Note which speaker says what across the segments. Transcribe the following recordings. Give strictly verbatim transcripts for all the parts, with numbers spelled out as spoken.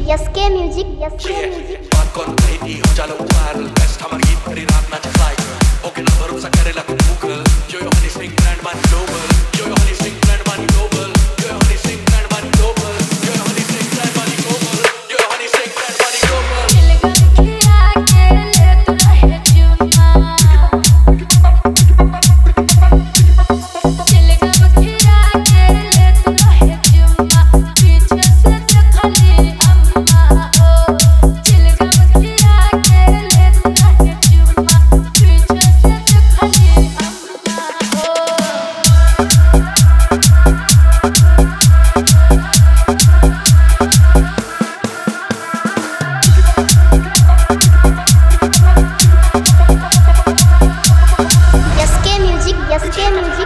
Speaker 1: yes K music yes K music
Speaker 2: बात कौन कही थी हो जालो वायरल बेस्ट हमारी गीत तेरी रात ना चलाए ओके ना भरोसा करे ला Google yo yo Honey Singh brand man global yo yo Honey Singh brand man global yo yo Honey Singh brand man global yo yo Honey Singh brand man global yo yo Honey Singh brand man global
Speaker 1: yes K music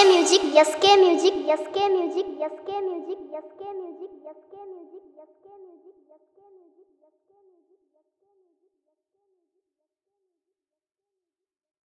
Speaker 1: yes K music yes K music yes K music yes K music yes K music yes K music